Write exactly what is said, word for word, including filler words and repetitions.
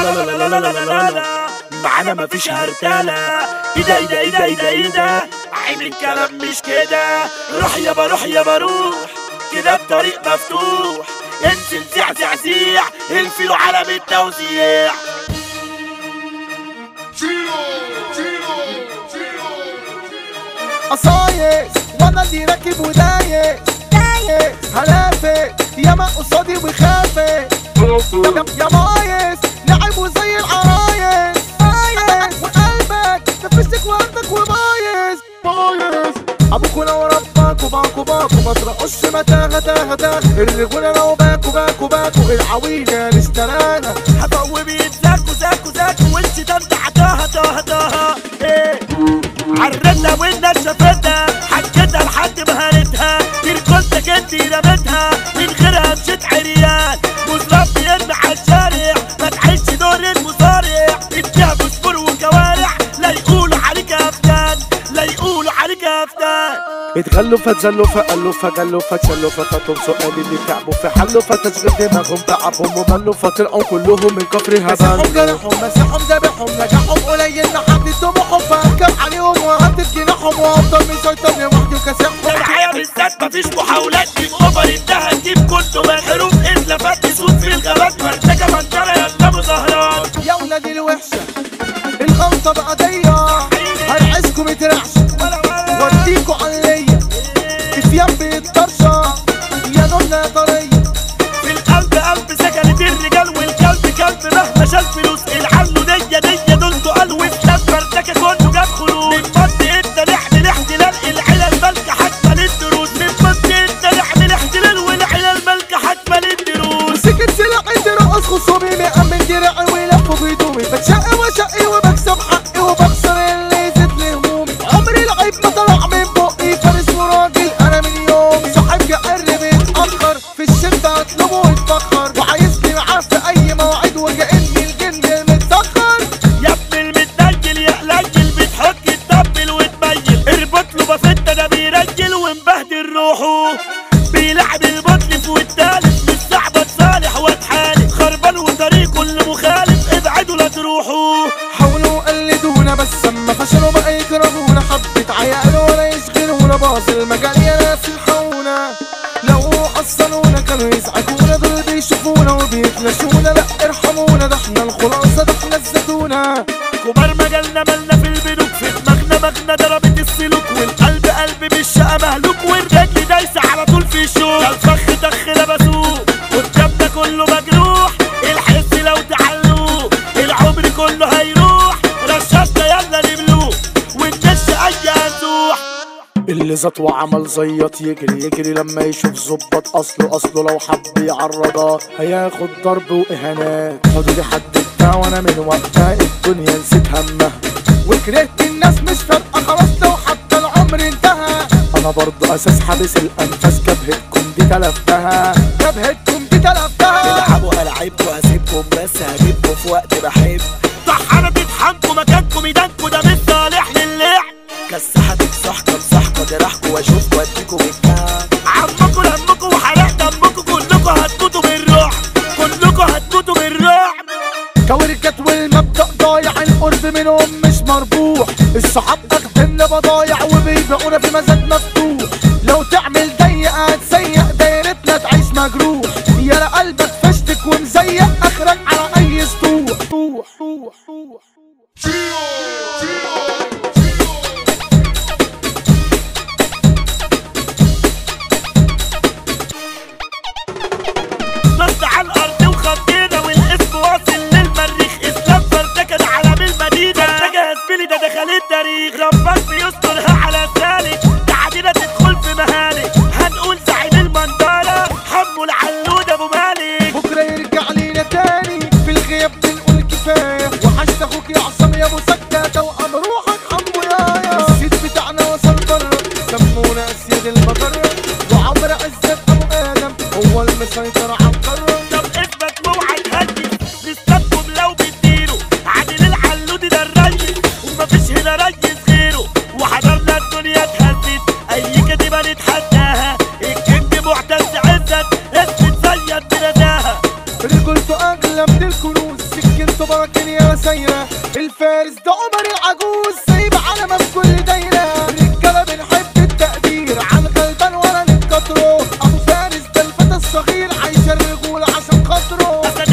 معانا مفيش هرتالة. ايه ده ايه ده ايه ده ايه ده ايه ده عين الكلام مش كده. روح يابا روح يابا روح كده الطريق مفتوح. انزل زع زع زيع الفيلو عالم التوزيع. قصايص وانا اللي راكب ودايق دايق هلافق ياما قصادي وخافق يا يا مايس لعبوا زي العرايس مايس وقلبك نفسك وقلبك ومايس مايس ابوكوا لو رباكوا باكوا باكوا ما ترقصش متاهه تاهه تاهه. الرجوله لو باكوا باكوا باكوا العويله نشتراها هتقوم يتزاكوا زاكوا زاكوا وانت تنت عطاها تاها تاها. ايه عرتها والناس شافتها حكيتها لحد ما هانتها. تركلتك انت رمتها من غيرها مشيت عريان. مزراب بيرمي على الشارع ما تعيش دور المصارع. اديها بسبور وكوارع لا يقولوا عليك افتان لا يقولوا عليك افتان. اتغلوا فتزلوا فقلوا فجلوا فتشلوا فتاتهم سؤال اللي تعبوا في حلوا فتشغيل دماغهم تعبهم وملوا فتلقوا كلهم من كفر هبل. مسحهم جرحهم مسحهم ذبحهم نجاحهم قليل لحد طموحهم فهركب عليهم وهتف جناحهم وافضل مسيطر لوحدي وكاسحهم. معايا بالذات مفيش محاولات دي اوفر انتهى تجيب كله من حروف اتلفت صوت في الغابات مرتكه منطره يلا مظاهرات. يا ولاد الوحشه الغلطه بقضيه هرعسكم يترعشوا واديكوا عليا افيان بيتطرشة يا نونا طرية. في القلب قلب سكنت الرجال والكلب كلب مهما شال فلوس. العلو دية دية دول تقال وفلان مرتكة كله جاب خلوص. من مد انت نحمل احتلال العلل مالكة حتما للدروس. من مد انت نحمل احتلال والعلل مالكة حتما للدروس. مسكت سلاحي ترقص خصومي مأمن دراعي ويلفوا بهدومي. بتشقي وشقي وبكسب حقي وبخسر اللي زد لهمومي. عمري العيب ما طلع من بقي فارس وراجل انا من يومي. صاحبي قرب اتأخر في الشدة اطلبه يتفخر وعايزني معاه في اي موعد وكأني الجن المتسخر. يا ابن المتنجل يا قليل بتحك تطبل وتميل. اربط له بفتة ده بيرجل ومبهدل روحه. بيلعب البطل في والتالت مش صعبة صالح واتحالف. خربان وطريقه اللي مخالف ابعدوا لا تروحوا. حاولوا قلدونا بس اما فشلوا بقى يكرهونا. حبة عيال ولا يشغلونا باظ المجال يا ناس الحونا. لو حصلونا كانوا يزعجونا دول بيشوفونا وبيفلشونا. لا ارحمونا ده احنا الخلاصة ده احنا الزتونة. كبار مجالنا مالنا في البنوك في دماغنا مغنى ضربت السلوك. والقلب قلب بالشقة مهلوك والرجل دايسة على طول في الشوك. الفخ دخ لبسوه والجبنة كله مجروح. الحس لو تعلوه العمر كله هيروح. رشاشنا يلا نملوه وننش اي هنزوح. اللي زط وعمل زيط يجري يجري لما يشوف ظبط اصله اصله. لو حب يعرضها هياخد ضرب واهانات. خدوا لي حد بتاع وانا من وقتها الدنيا نسيت همها. وكرهت الناس مش فارقه خلاص لو حتى العمر انتهى. انا برضه اساس حابس الانفاس جبهتكم دي تلفتها جبهتكم دي تلفتها. العبوا العبكوا هسيبكم بس هجيبكوا في وقت بحب. طحنة تطحنكوا مكانكوا ميدانكوا ده مش صالح للعب. كسحة تكسحكوا امسحكوا جراحكوا واشوفكوا اديكوا بالكعب. عمكوا لمكوا وحرق دمكوا كلكوا هتموتوا بالرعب. كلكوا هتموتوا بالرعب. كوركات والمبدأ ضايع القرب منهم مش مربوح. الصحاب اخدنا بضايع وبيبيعونا في مزاد مفتوح. لو تعمل ضيق هتسيق دايرتنا تعيش مجروح. يا قلبك فشتك ومزيق اخرك على اي سطوح. روح روح روح نص على الارض وخطينا والاسم واصل للمريخ. اسلام فردكة على بالمدينة. فردكة يا زميلي ده دخل التاريخ. ربك بيسترها على سالك تعدينا تدخل في مهانك. هنقول زعيم المنظرة حمو العلود ابو مالك. بكره يرجع لينا تاني في الغياب بنقول كفايه. وحشت اخوك يا عصام يا ابو سكه توأم انتوا اغلى من الكنوز، سكنتوا براكين يا سايرة. الفارس ده عمر العجوز سايب علامة في كل دايرة. الرجالة بنحب التقدير على الغلبان ولا نتكتره. ابو فارس ده الفتى الصغير عايش الرجولة عشان خاطره.